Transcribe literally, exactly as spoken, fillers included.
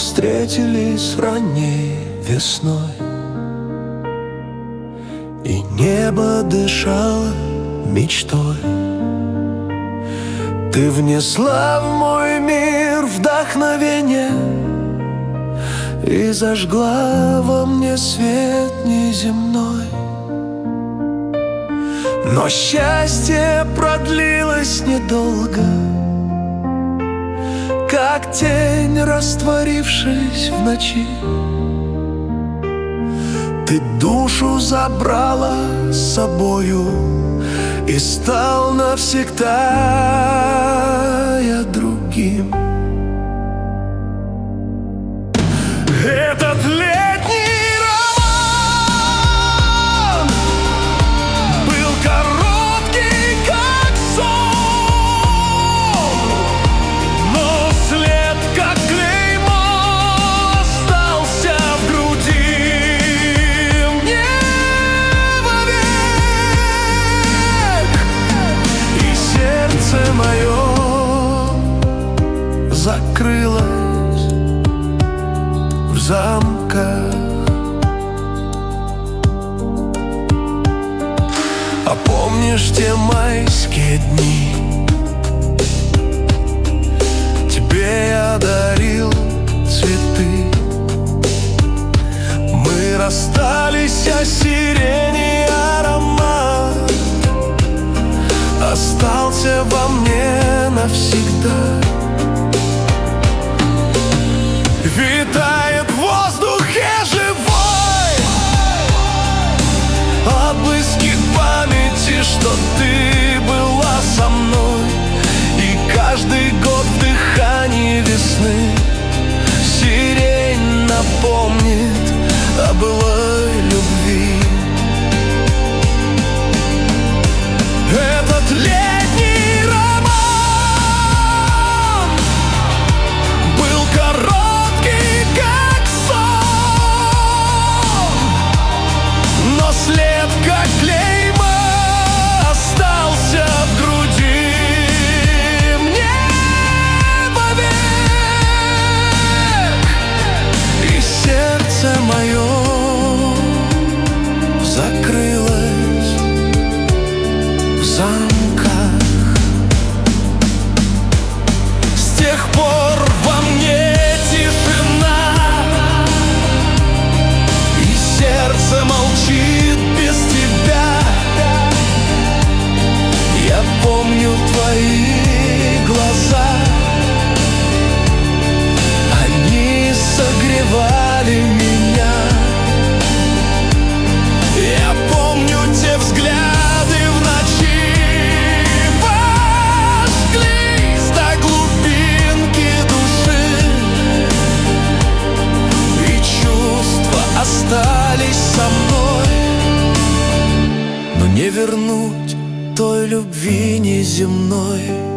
встретились ранней весной, и небо дышало мечтой. Ты внесла в мой мир вдохновение и зажгла во мне свет неземной. Но счастье продлилось недолго, как тень, растворившись в ночи. Ты душу забрала с собою, и стал навсегда я другим. Этот летний роман был короткий, как сон, но след, как клеймо, остался в груди мне вовек. И сердце мое закрылось в замках. А помнишь те майские дни? Тебе я дарил цветы. Мы расстались, а сирени аромат остался во мне навсегда. Витает в воздухе живой отблески памяти, что ты была со мной. И каждый год в дыхании весны сирень напомнит о былой любви. Этот летний роман был короткий, как сон, но след, как клеймо, остался в груди мне вовек. И сердце мое закрылось в замках. С тех пор во мне тишина, и сердце молчит без тебя. Я помню твои глаза, они согревали меня. Я помню те взгляды в ночи, вожглись до глубинки души, и чувства остались со мной. Но не вернуть той любви неземной.